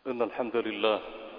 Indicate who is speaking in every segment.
Speaker 1: إن الحمد لله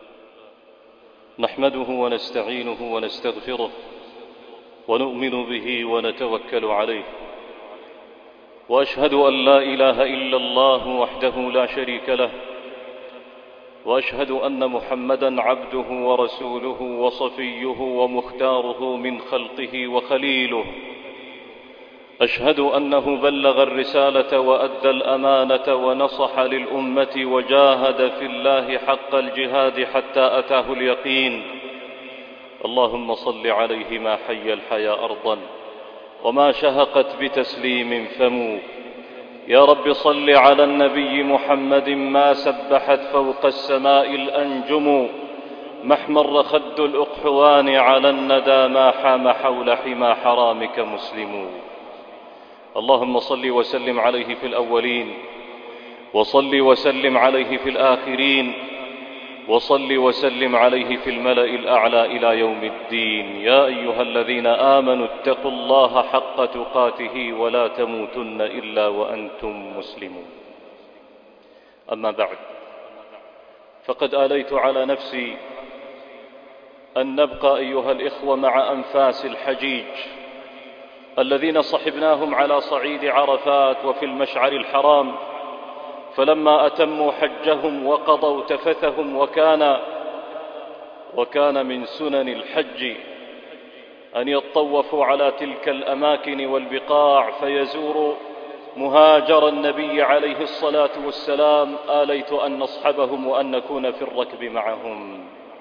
Speaker 1: نحمده ونستعينه ونستغفره ونؤمن به ونتوكل عليه، وأشهد أن لا إله إلا الله وحده لا شريك له، وأشهد أن محمدًا عبده ورسوله وصفيه ومختاره من خلقه وخليله. أشهد أنه بلغ الرسالة وأدى الأمانة ونصح للأمة وجاهد في الله حق الجهاد حتى أتاه اليقين. اللهم صل عليه ما حي الحيا أرضا وما شهقت بتسليم فمو. يا رب صل على النبي محمد ما سبحت فوق السماء الأنجم، ما احمر خد الأقحوان على الندى ما حام حول حمى حرامك مسلم. اللهم صل وسلم عليه في الأولين، وصل وسلم عليه في الآخرين، وصل وسلم عليه في الملأ الأعلى إلى يوم الدين. يا أيها الذين آمنوا اتقوا الله حق تقاته ولا تموتن إلا وأنتم مسلمون. أما بعد، فقد آليت على نفسي أن نبقى أيها الإخوة مع أنفاس الحجيج الذين صحبناهم على صعيد عرفات وفي المشعر الحرام، فلما أتموا حجهم وقضوا تفثهم وكان من سنن الحج أن يطوفوا على تلك الأماكن والبقاع فيزوروا مهاجر النبي عليه الصلاة والسلام، آليت أن نصحبهم وأن نكون في الركب معهم.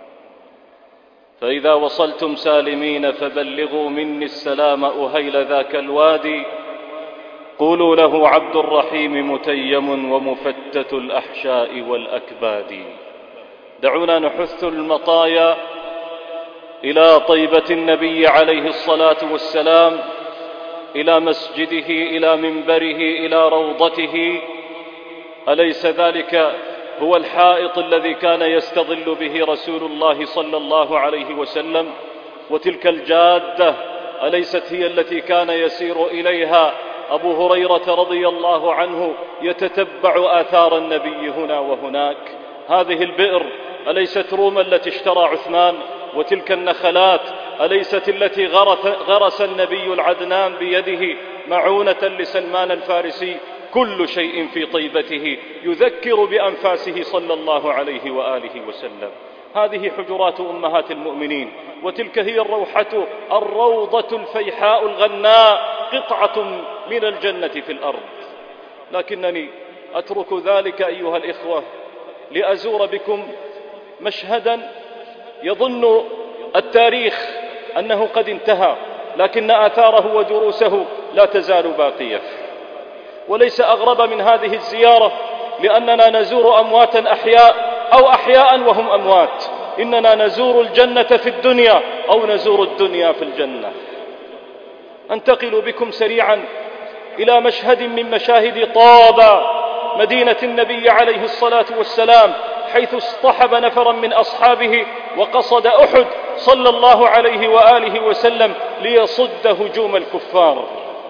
Speaker 1: فإذا وصلتم سالمين فبلغوا مني السلام أهيل ذاك الوادي، قولوا له عبد الرحيم متيم ومفتت الأحشاء والأكباد. دعونا نحث المطايا إلى طيبة النبي عليه الصلاة والسلام، إلى مسجده، إلى منبره، إلى روضته. أليس ذلك هو الحائط الذي كان يستظل به رسول الله صلى الله عليه وسلم؟ وتلك الجادة أليست هي التي كان يسير إليها أبو هريرة رضي الله عنه يتتبع آثار النبي هنا وهناك؟ هذه البئر أليست روما التي اشترى عثمان؟ وتلك النخلات أليست التي غرس النبي العدنان بيده معونة لسلمان الفارسي؟ كل شيء في طيبته يذكر بأنفاسه صلى الله عليه وآله وسلم. هذه حجرات أمهات المؤمنين، وتلك هي الروضة الفيحاء الغناء، قطعة من الجنة في الأرض. لكنني أترك ذلك أيها الإخوة لأزور بكم مشهدا يظن التاريخ أنه قد انتهى، لكن آثاره ودروسه لا تزال باقية. وليس أغرب من هذه الزيارة لأننا نزور أمواتا أحياء أو أحياء وهم أموات. إننا نزور الجنة في الدنيا أو نزور الدنيا في الجنة. أنتقل بكم سريعا إلى مشهد من مشاهد طابة، مدينة النبي عليه الصلاة والسلام، حيث اصطحب نفرا من أصحابه وقصد أحد صلى الله عليه وآله وسلم ليصد هجوم الكفار.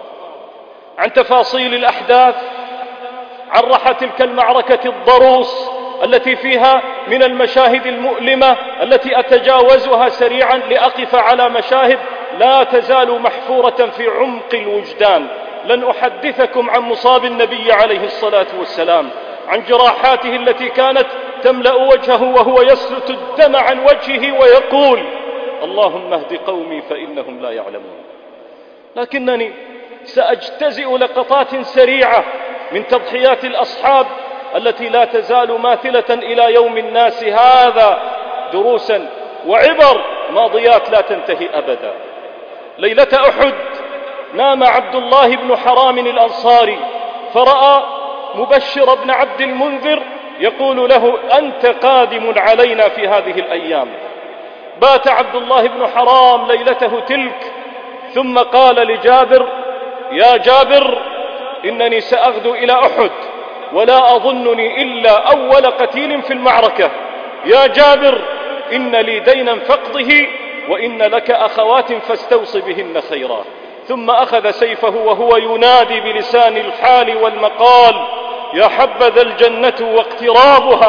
Speaker 1: عن تفاصيل الأحداث، عن رحى تلك المعركة الضروس التي فيها من المشاهد المؤلمة التي أتجاوزها سريعا لأقف على مشاهد لا تزال محفورة في عمق الوجدان. لن أحدثكم عن مصاب النبي عليه الصلاة والسلام، عن جراحاته التي كانت تملأ وجهه وهو يسلت الدم عن وجهه ويقول: اللهم اهد قومي فإنهم لا يعلمون. لكنني سأجتزئ لقطات سريعة من تضحيات الأصحاب التي لا تزال ماثلة إلى يوم الناس هذا، دروسا وعبر ماضيات لا تنتهي أبدا. ليلة أحد نام عبد الله بن حرام الأنصاري، فرأى مبشر بن عبد المنذر يقول له: أنت قادم علينا في هذه الأيام. بات عبد الله بن حرام ليلته تلك، ثم قال لجابر: يا جابر، إنني سأغدو إلى أحد ولا أظنني إلا أول قتيل في المعركة. يا جابر، إن لي دينا فاقضه، وإن لك أخوات فاستوص بهن خيرا. ثم أخذ سيفه وهو ينادي بلسان الحال والمقال: يا حبذا الجنة واقترابها،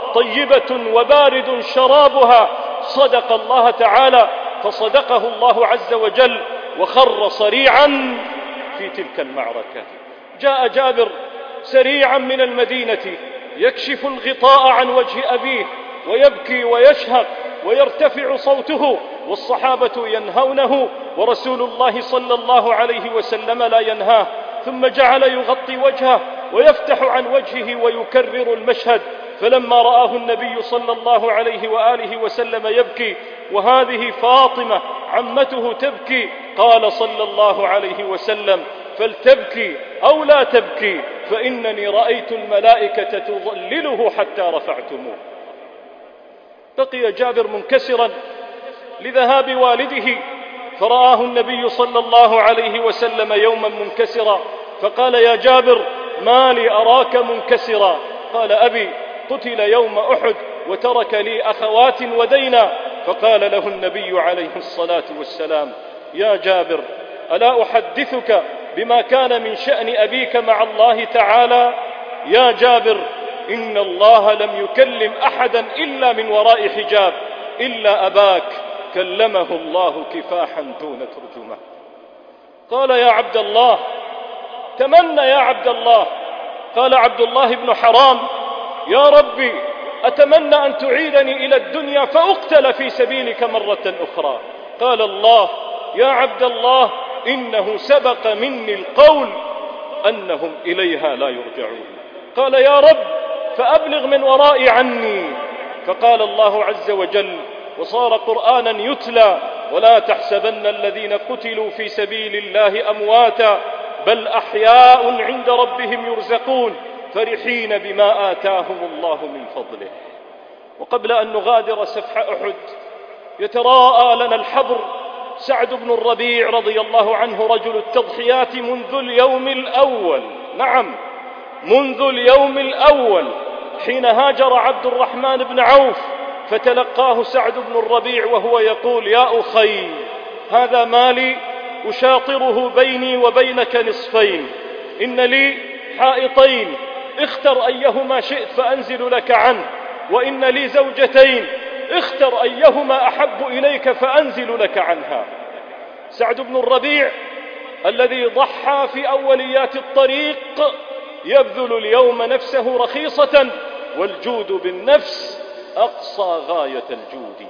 Speaker 1: طيبة وبارد شرابها، صدق الله تعالى فصدقه الله عز وجل وخر صريعا في تلك المعركة. جاء جابر سريعا من المدينة يكشف الغطاء عن وجه أبيه ويبكي ويشهق ويرتفع صوته، والصحابة ينهونه ورسول الله صلى الله عليه وسلم لا ينهاه، ثم جعل يغطي وجهه ويفتح عن وجهه ويكرر المشهد. فلما رآه النبي صلى الله عليه وآله وسلم يبكي وهذه فاطمة عمته تبكي، قال صلى الله عليه وسلم: فلتبكي أو لا تبكي فإنني رأيت الملائكة تظلله حتى رفعتموه. بقي جابر منكسرا لذهاب والده، فرآه النبي صلى الله عليه وسلم يوما منكسرا فقال: يا جابر ما لي أراك منكسرا؟ قال: أبي قتل يوم أحد وترك لي أخوات ودينا. فقال له النبي عليه الصلاة والسلام: يا جابر ألا أحدثك بما كان من شأن أبيك مع الله تعالى؟ يا جابر إن الله لم يكلم أحدا إلا من وراء حجاب إلا أباك، كلمه الله كفاحا دون ترجمة. قال: يا عبد الله تمنى يا عبد الله. قال عبد الله بن حرام: يا ربي أتمنى أن تعيدني إلى الدنيا فأقتل في سبيلك مرة أخرى. قال الله: يا عبد الله إنه سبق مني القول أنهم إليها لا يرجعون. قال: يا رب فأبلغ من ورائي عني. فقال الله عز وجل وصار قرآنا يتلى: ولا تحسبن الذين قتلوا في سبيل الله أمواتا بل أحياء عند ربهم يرزقون فرحين بما آتاهم الله من فضله. وقبل أن نغادر سفح أحد يتراءى لنا الحبر سعد بن الربيع رضي الله عنه، رجل التضحيات منذ اليوم الأول، نعم منذ اليوم الأول، حين هاجر عبد الرحمن بن عوف فتلقاه سعد بن الربيع وهو يقول: يا أخي هذا مالي أشاطره بيني وبينك نصفين، إن لي حائطين اختر أيهما شئت فأنزل لك عنه، وإن لي زوجتين اختر أيهما أحب إليك فأنزل لك عنها. سعد بن الربيع الذي ضحى في أوليات الطريق يبذل اليوم نفسه رخيصة، والجود بالنفس أقصى غاية الجود.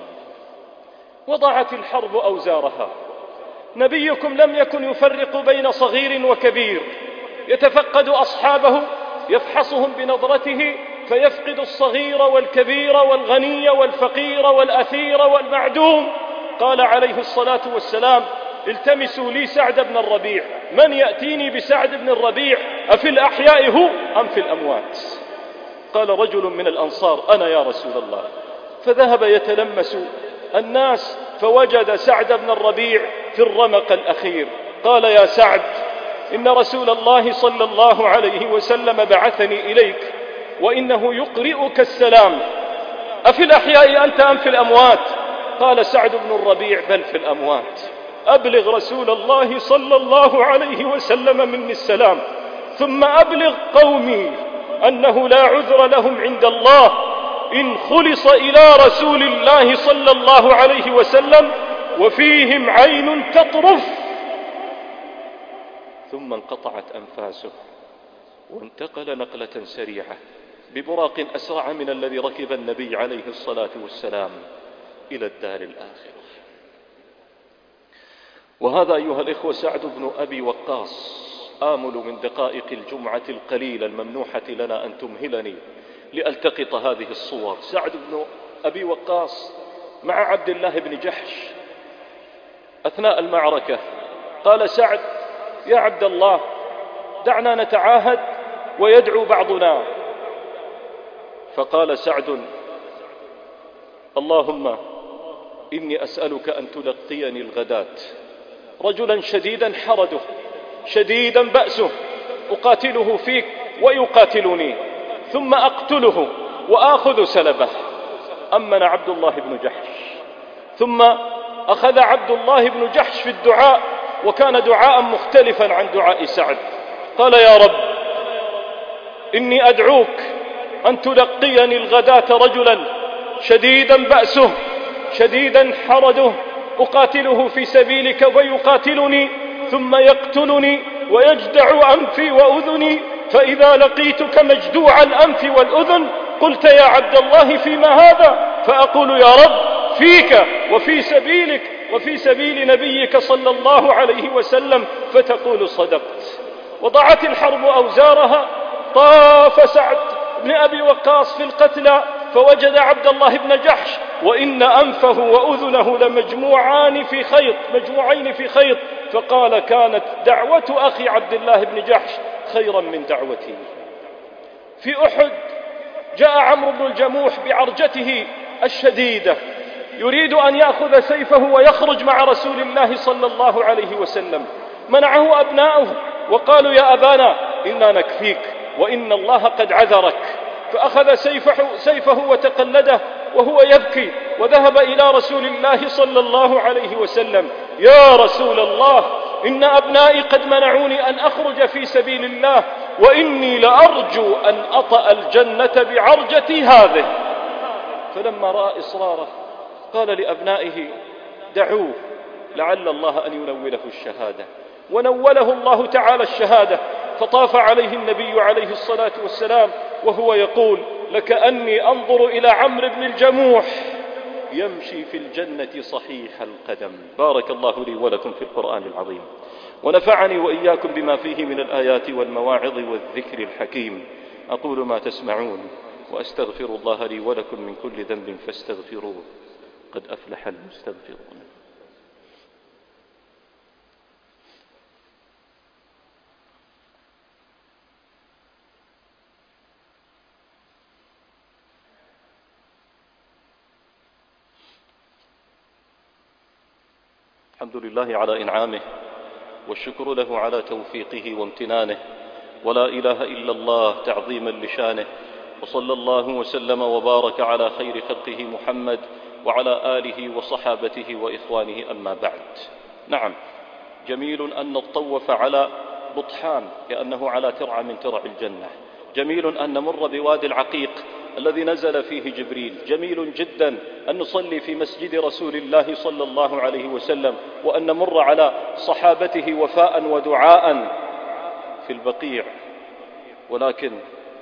Speaker 1: وضعت الحرب أوزارها، نبيكم لم يكن يفرق بين صغير وكبير، يتفقد أصحابه يفحصهم بنظرته فيفقد الصغير والكبير والغني والفقير والأثير والمعدوم. قال عليه الصلاة والسلام: التمسوا لي سعد بن الربيع، من يأتيني بسعد بن الربيع؟ أفي الأحياء هو أم في الأموات؟ قال رجل من الأنصار: أنا يا رسول الله. فذهب يتلمس الناس فوجد سعد بن الربيع في الرمق الأخير. قال: يا سعد إن رسول الله صلى الله عليه وسلم بعثني إليك وإنه يقرئك السلام، أفي الأحياء أنت أم في الأموات؟ قال سعد بن الربيع: بل في الأموات. أبلغ رسول الله صلى الله عليه وسلم مني السلام، ثم أبلغ قومي أنه لا عذر لهم عند الله إن خلص إلى رسول الله صلى الله عليه وسلم وفيهم عين تطرف. ثم انقطعت أنفاسه وانتقل نقلة سريعة ببراق أسرع من الذي ركب النبي عليه الصلاة والسلام إلى الدار الآخرة. وهذا أيها الإخوة سعد بن أبي وقاص. آمل من دقائق الجمعة القليلة الممنوحة لنا أن تمهلني لألتقط هذه الصور. سعد بن أبي وقاص مع عبد الله بن جحش أثناء المعركة. قال سعد: يا عبد الله دعنا نتعاهد ويدعو بعضنا. فقال سعد: اللهم إني أسألك أن تلقيني الغداة رجلا شديدا حرده شديدا بأسه، أقاتله فيك ويقاتلني، ثم أقتله وآخذ سلبه. أمن عبد الله بن جحش، ثم أخذ عبد الله بن جحش في الدعاء، وكان دعاء مختلفا عن دعاء سعد. قال: يا رب إني أدعوك أن تلقيني الغداة رجلا شديدا بأسه شديدا حرجه أقاتله في سبيلك ويقاتلني ثم يقتلني ويجدع أنفي وأذني، فإذا لقيتك مجدوع الأنف والأذن قلت يا عبد الله فيما هذا؟ فأقول يا رب فيك وفي سبيلك وفي سبيل نبيك صلى الله عليه وسلم، فتقول صدقت. وضعت الحرب أوزارها، طاف سعد بن أبي وقاص في القتلى فوجد عبد الله بن جحش وإن أنفه وأذنه لمجموعين في خيط، فقال كانت دعوة أخي عبد الله بن جحش خيرا من دعوتي. في أحد جاء عمرو بن الجموح بعرجته الشديدة يريد أن يأخذ سيفه ويخرج مع رسول الله صلى الله عليه وسلم، منعه أبناؤه وقالوا يا أبانا إنا نكفيك وإن الله قد عذرك، فأخذ سيفه وتقلده وهو يبكي وذهب إلى رسول الله صلى الله عليه وسلم: يا رسول الله إن أبنائي قد منعوني أن أخرج في سبيل الله وإني لأرجو أن أطأ الجنة بعرجتي هذه. فلما رأى إصراره قال لأبنائه: دعوه لعل الله أن ينوله الشهادة، ونوله الله تعالى الشهادة. فطاف عليه النبي عليه الصلاة والسلام وهو يقول: لكأني أنظر إلى عمرو بن الجموح يمشي في الجنة صحيح القدم. بارك الله لي ولكم في القرآن العظيم، ونفعني وإياكم بما فيه من الآيات والمواعظ والذكر الحكيم. أقول ما تسمعون وأستغفر الله لي ولكم من كل ذنب فاستغفروه، قد أفلح المستغفرون. الحمد لله على إنعامه، والشكر له على توفيقه وامتنانه، ولا إله إلا الله تعظيما لشانه، وصلى الله وسلم وبارك على خير خلقه محمد وعلى آله وصحابته وإخوانه، أما بعد. نعم، جميل أن نطوف على بطحان كأنه على ترعة من ترع الجنة، جميل أن نمر بوادي العقيق الذي نزل فيه جبريل، جميل جدا أن نصلي في مسجد رسول الله صلى الله عليه وسلم، وأن نمر على صحابته وفاء ودعاء في البقيع. ولكن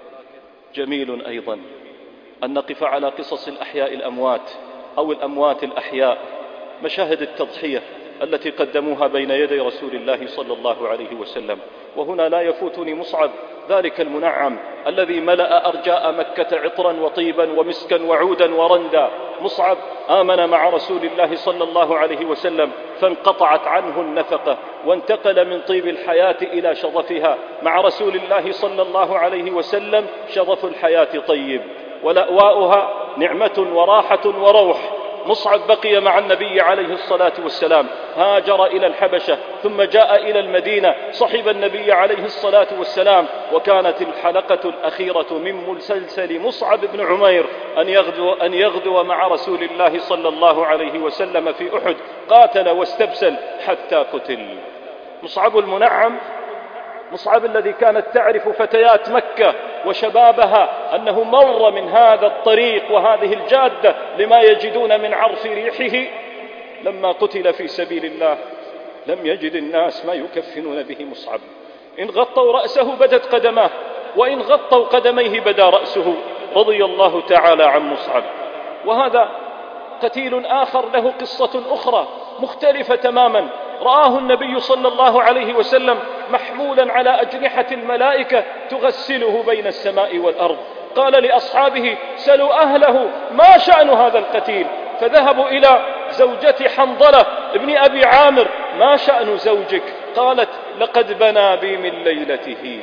Speaker 1: جميل أيضا أن نقف على قصص الأحياء الأموات أو الأموات الأحياء، مشاهد التضحية التي قدموها بين يدي رسول الله صلى الله عليه وسلم. وهنا لا يفوتني مصعب ذلك المنعم الذي ملأ أرجاء مكة عطرا وطيبا ومسكا وعودا ورندا. مصعب آمن مع رسول الله صلى الله عليه وسلم فانقطعت عنه النفقة، وانتقل من طيب الحياة إلى شظفها مع رسول الله صلى الله عليه وسلم. شظف الحياة طيب ولأواؤها نعمة وراحة وروح. مصعب بقي مع النبي عليه الصلاة والسلام، هاجر إلى الحبشة ثم جاء إلى المدينة، صحب النبي عليه الصلاة والسلام. وكانت الحلقة الأخيرة من مسلسل مصعب بن عمير أن يغدو مع رسول الله صلى الله عليه وسلم في أحد، قاتل واستبسل حتى قتل. مصعب المنعم، مصعب الذي كانت تعرف فتيات مكة وشبابها أنه مر من هذا الطريق وهذه الجادة لما يجدون من عرف ريحه، لما قتل في سبيل الله لم يجد الناس ما يكفنون به مصعب. إن غطوا رأسه بدت قدماه، وإن غطوا قدميه بدا رأسه، رضي الله تعالى عن مصعب. وهذا قتيل آخر له قصة أخرى مختلفة تماما. رآه النبي صلى الله عليه وسلم محمولا على أجنحة الملائكة تغسله بين السماء والأرض. قال لأصحابه: سلوا أهله ما شأن هذا القتيل. فذهبوا إلى زوجة حنظلة ابن أبي عامر: ما شأن زوجك؟ قالت: لقد بنى بي من ليلته.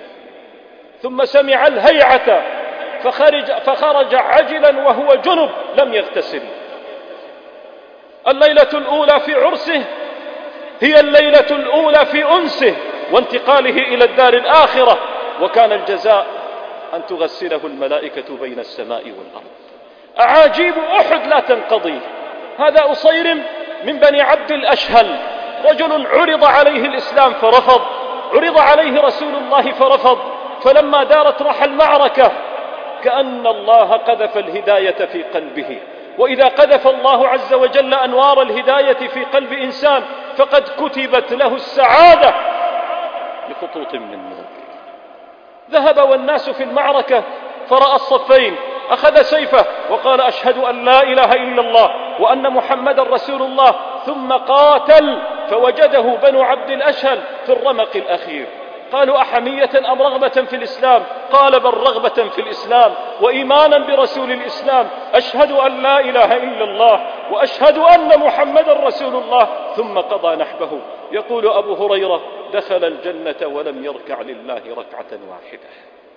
Speaker 1: ثم سمع الهيعة فخرج عجلا وهو جنب لم يغتسل. الليلة الأولى في عرسه هي الليلة الأولى في أنسه وانتقاله إلى الدار الآخرة، وكان الجزاء أن تغسله الملائكة بين السماء والأرض. أعاجيب أحد لا تنقضي. هذا أصيرم من بني عبد الأشهل، رجل عرض عليه الإسلام فرفض، عرض عليه رسول الله فرفض. فلما دارت رحى المعركة
Speaker 2: كأن الله قذف الهداية في قلبه. وإذا قذف الله عز وجل أنوار الهداية في قلب إنسان فقد كتبت له السعادة بخطوط من نور. ذهب والناس في المعركة فرأى الصفين، أخذ سيفه وقال أشهد أن لا إله إلا الله وأن محمد رسول الله، ثم قاتل فوجده بنو عبد الأشهل في الرمق الأخير. قالوا أحمية أم رغبة في الإسلام؟ قال بل رغبة في الإسلام وإيمانا برسول الإسلام، أشهد أن لا إله إلا الله وأشهد أن محمد رسول الله، ثم قضى نحبه. يقول أبو هريرة دخل الجنة ولم يركع لله ركعة واحدة.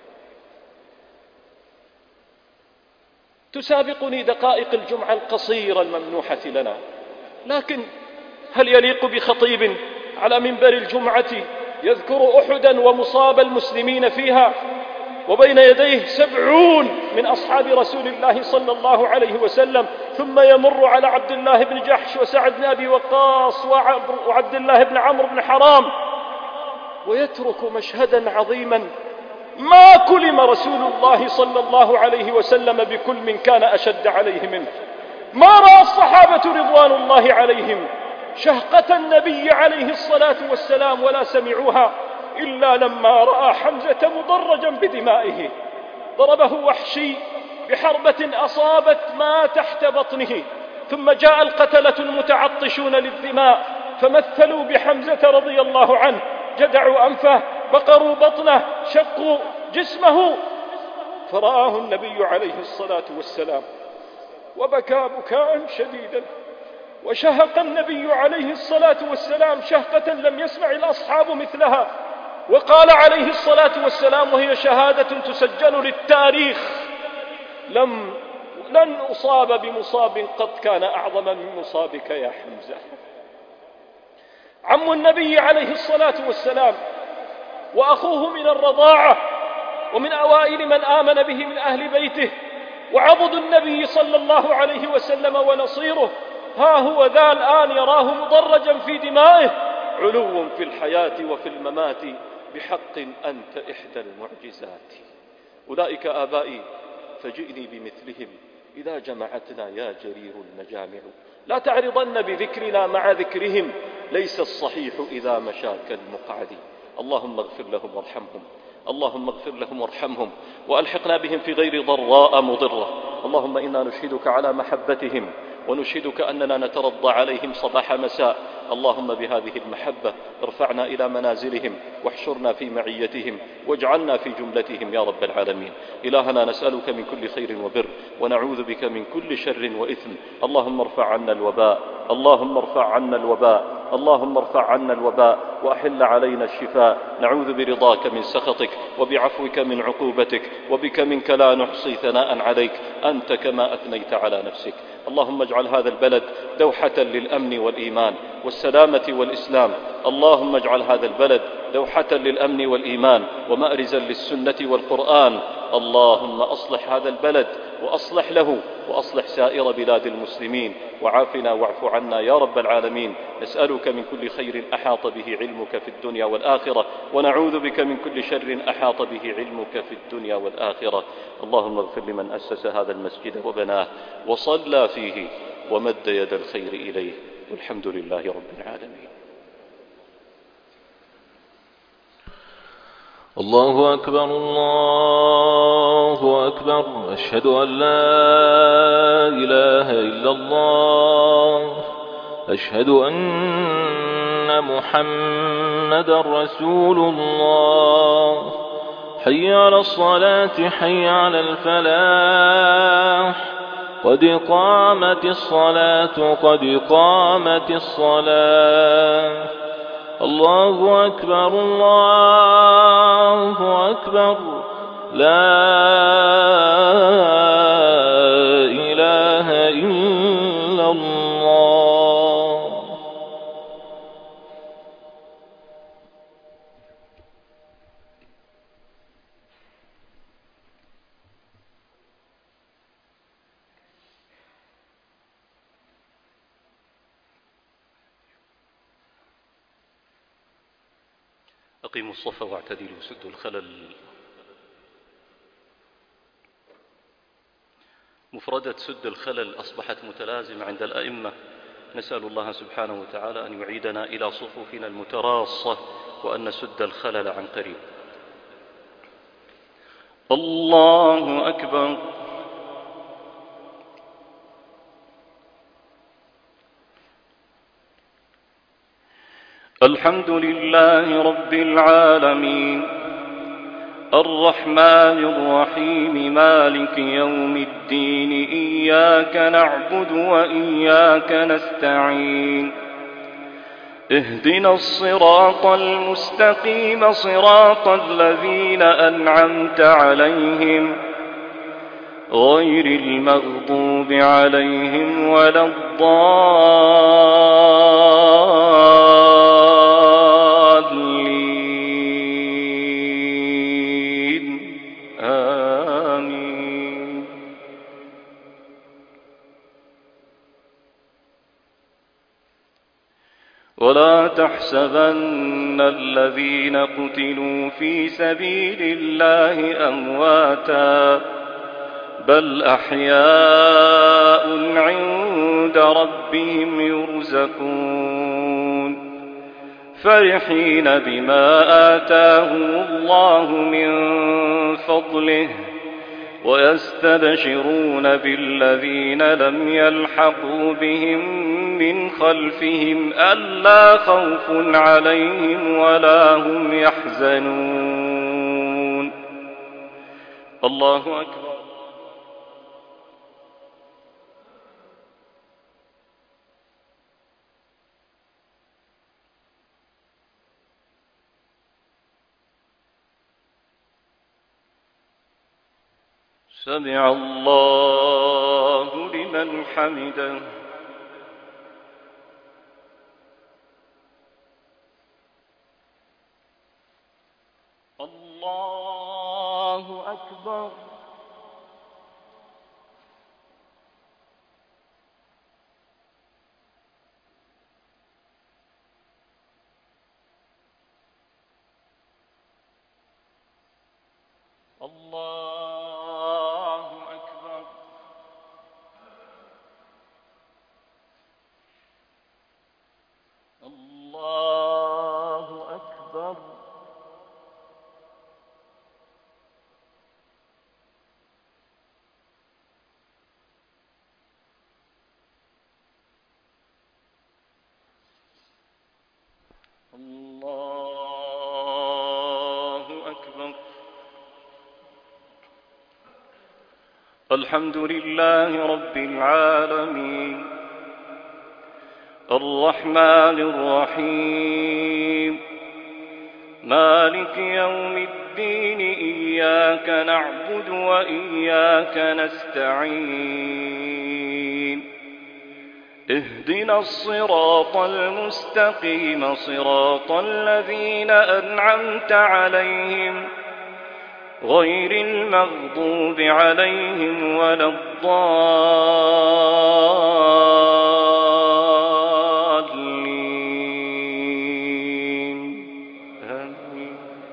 Speaker 2: تسابقني دقائق الجمعة القصيرة الممنوحة لنا، لكن هل يليق بخطيب على منبر الجمعة يذكر أحدا ومصاب المسلمين فيها وبين يديه 70 من أصحاب رسول الله صلى الله عليه وسلم، ثم يمر على عبد الله بن جحش وسعد بن أبي وقاص وعبد الله بن عمرو بن حرام، ويترك مشهدا عظيما ما كلم رسول الله صلى الله عليه وسلم بكل من كان أشد عليه منه. ما رأى الصحابة رضوان الله عليهم شهقة النبي عليه الصلاة والسلام ولا سمعوها إلا لما رأى حمزة مضرجا بدمائه. ضربه وحشي بحربة أصابت ما تحت بطنه، ثم جاء القتلة المتعطشون للدماء فمثلوا بحمزة رضي الله عنه، جدعوا أنفه، بقروا بطنه، شقوا جسمه، فرآه النبي عليه الصلاة والسلام وبكى بكاء شديدا، وشهق النبي عليه الصلاة والسلام شهقة لم يسمع الأصحاب مثلها، وقال عليه الصلاة والسلام وهي شهادة تسجل للتاريخ: لن أصاب بمصاب قد كان أعظم من مصابك يا حمزة. عم النبي عليه الصلاة والسلام وأخوه من الرضاعة ومن أوائل من آمن به من أهل بيته وعضد النبي صلى الله عليه وسلم ونصيره، ها هو ذا الآن يراه مضرجا في دمائه. علو في الحياة وفي الممات بحق أنت إحدى المعجزات. أولئك آبائي فجئني بمثلهم إذا جمعتنا يا جرير المجامع. لا تعرضن بذكرنا مع ذكرهم، ليس الصحيح إذا مشاك المقعد. اللهم اغفر لهم وارحمهم، اللهم اغفر لهم وارحمهم، وألحقنا بهم في غير ضراء مضرة. اللهم إنا نشهدك على محبتهم ونشهدك أننا نترضى عليهم صباح مساء. اللهم بهذه المحبة ارفعنا إلى منازلهم واحشرنا في معيتهم واجعلنا في جملتهم يا رب العالمين. إلهنا نسألك من كل خير وبر ونعوذ بك من كل شر وإثم. اللهم ارفع عنا الوباء، اللهم ارفع عنا الوباء، اللهم ارفع عنا الوباء وأحل علينا الشفاء. نعوذ برضاك من سخطك وبعفوك من عقوبتك، وبك منك لا نحصي ثناء عليك أنت كما أثنيت على نفسك. اللهم اجعل هذا البلد دوحة للأمن والإيمان والسلامة والإسلام. اللهم اجعل هذا البلد دوحة للأمن والإيمان ومأرزا للسنة والقرآن. اللهم أصلح هذا البلد وأصلح له وأصلح سائر بلاد المسلمين، وعافنا واعف عنا يا رب العالمين. نسألك من كل خير أحاط به علمك في الدنيا والآخرة، ونعوذ بك من كل شر أحاط به علمك في الدنيا والآخرة. اللهم اغفر لمن أسس هذا المسجد وبناه وصلى فيه ومد يد الخير إليه، والحمد لله رب العالمين.
Speaker 3: الله أكبر الله أكبر، أشهد أن لا إله إلا الله، أشهد أن محمد رسول الله. حي على الصلاة حي على الفلاح، قد قامت الصلاة قد قامت الصلاة. الله أكبر الله أكبر، لا إله إلا الله.
Speaker 1: أقيموا الصف واعتدلوا، سدوا الخلل. مفردة سد الخلل أصبحت متلازمة عند الأئمة. نسأل الله سبحانه وتعالى أن يعيدنا إلى صفوفنا المتراصة وأن نسد الخلل عن قريب. الله أكبر. الحمد لله رب العالمين الرحمن الرحيم مالك يوم الدين إياك نعبد وإياك نستعين اهدنا الصراط المستقيم صراط الذين أنعمت عليهم غير المغضوب عليهم ولا الضالين آمين. ولا تحسبن الذين قتلوا في سبيل الله أمواتا بل أحياء عند ربهم يرزقون فرحين بما آتاهم الله من فضله ويستبشرون بالذين لم يلحقوا بهم من خلفهم ألا خوف عليهم ولا هم يحزنون. الله أكبر. سمع الله لمن حمده. الله أكبر. الله أكبر. الله أكبر. الله أكبر. الحمد لله رب العالمين الرحمن الرحيم مالك يوم الدين إياك نعبد وإياك نستعين اهدنا الصراط المستقيم صراط الذين أنعمت عليهم غير المغضوب عليهم ولا الضالين آمين.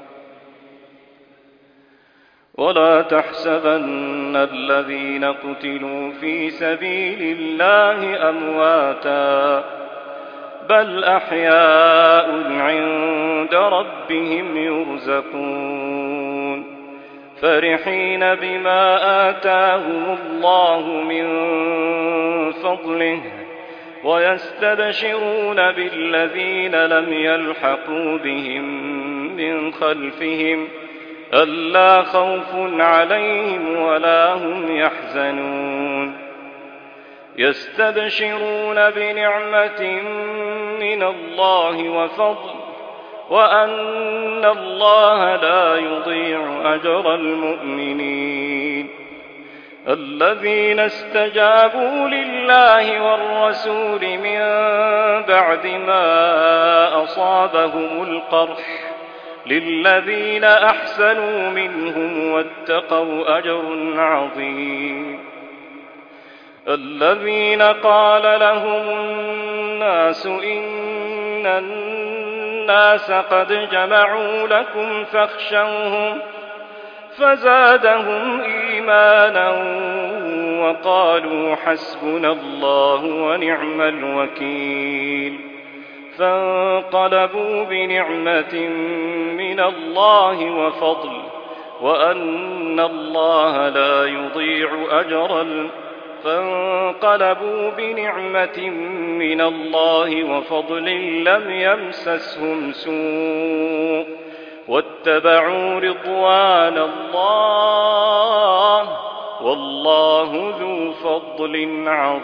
Speaker 1: ولا تحسبن الذين قتلوا في سبيل الله أمواتا بل أحياء عند ربهم يرزقون فرحين بما آتاهم الله من فضله ويستبشرون بالذين لم يلحقوا بهم من خلفهم ألا خوف عليهم ولا هم يحزنون يستبشرون بنعمة من الله وفضل وأن الله لا يضيع أجر المؤمنين الذين استجابوا لله والرسول من بعد ما أصابهم القرح للذين أحسنوا منهم واتقوا أجر عظيم الذين قال لهم الناس إن الناس قد جمعوا لكم فاخشوهم فزادهم إيمانا وقالوا حسبنا الله ونعم الوكيل فانقلبوا بنعمة من الله وفضل وأن الله لا يضيع فانقلبوا بنعمة من الله وفضل لم يمسسهم سوء واتبعوا رضوان الله والله ذو فضل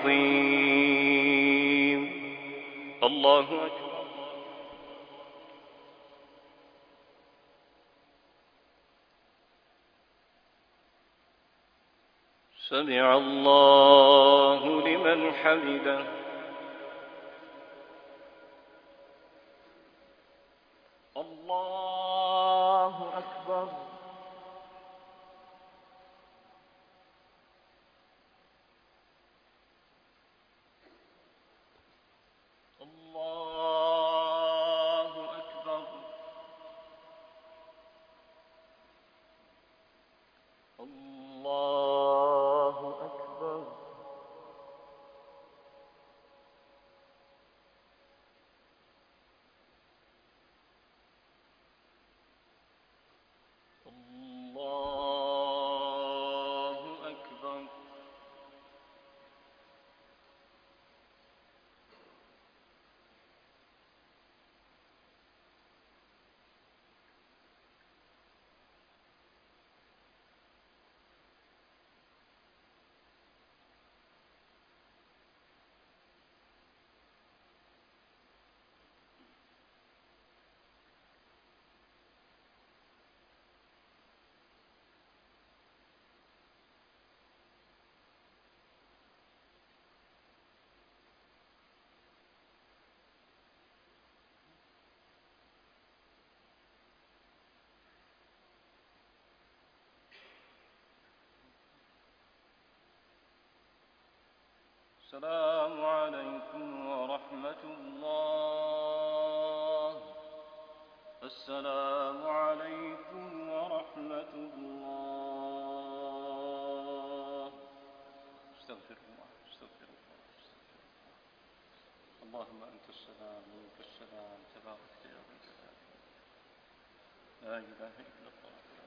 Speaker 1: عظيم. الله أكبر. سمع الله لمن حمده. الله أكبر. الله أكبر. الله أكبر. الله أكبر. السلام عليكم ورحمة الله. السلام عليكم ورحمة الله. استغفر الله. استغفر الله. اللهم أنت السلام ومنك السلام تبارك يا رب العالمين. لا إله إلا الله.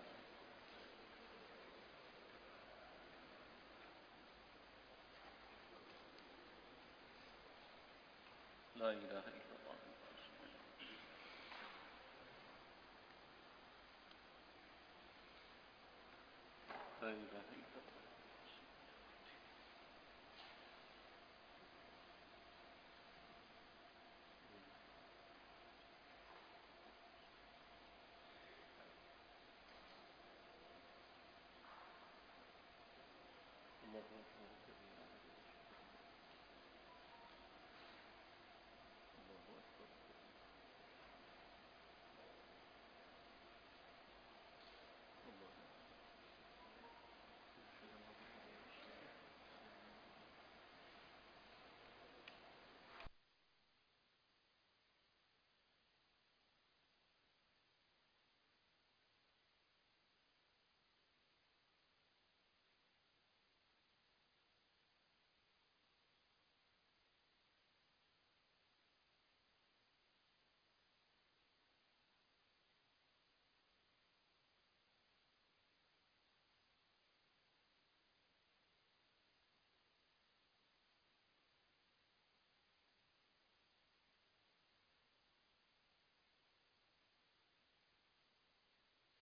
Speaker 1: لا إله إلا الله. لا إله إلا الله.